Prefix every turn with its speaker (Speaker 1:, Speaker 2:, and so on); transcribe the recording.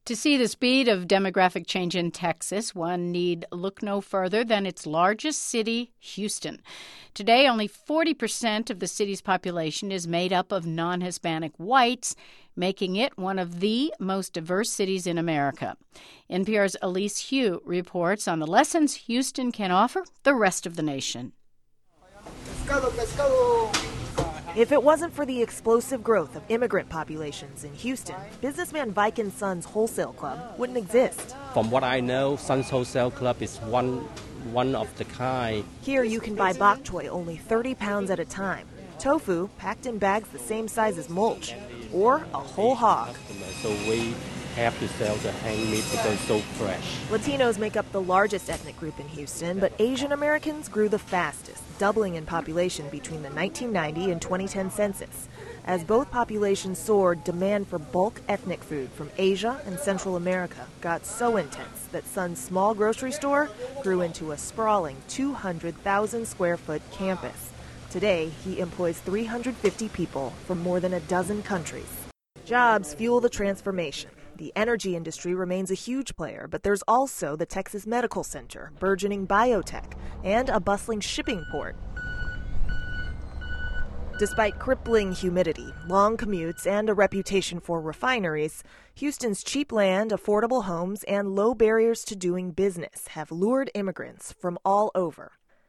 Speaker 1: To see the speed of demographic change in Texas, one need look no further than its largest city, Houston. Today, only 40% of the city's population is made up of non-Hispanic whites, making it one of the most diverse cities in America. NPR's Elise Hu reports on the lessons Houston can offer the rest of the nation.
Speaker 2: If it wasn't for the explosive growth of immigrant populations in Houston, businessman Viken Sons Wholesale Club wouldn't exist.
Speaker 3: From what I know, Sons Wholesale Club is one of the kind.
Speaker 2: Here you can buy bok choy only 30 pounds at a time, tofu packed in bags the same size as mulch, or a whole hog.
Speaker 3: So we have to sell the hang meat because it's so fresh.
Speaker 2: Latinos make up the largest ethnic group in Houston, but Asian Americans grew the fastest, doubling in population between the 1990 and 2010 census. As both populations soared, demand for bulk ethnic food from Asia and Central America got so intense that Sun's small grocery store grew into a sprawling 200,000 square foot campus. Today, he employs 350 people from more than a dozen countries. Jobs fuel the transformation. The energy industry remains a huge player, but there's also the Texas Medical Center, burgeoning biotech, and a bustling shipping port. Despite crippling humidity, long commutes, and a reputation for refineries, Houston's cheap land, affordable homes, and low barriers to doing business have lured immigrants from all over.